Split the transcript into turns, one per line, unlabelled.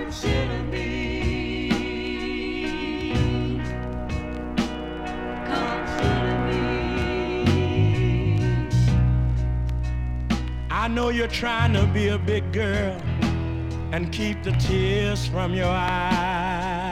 consider me. Consider me. I know you're trying to be a big girl and keep the tears from your eyes.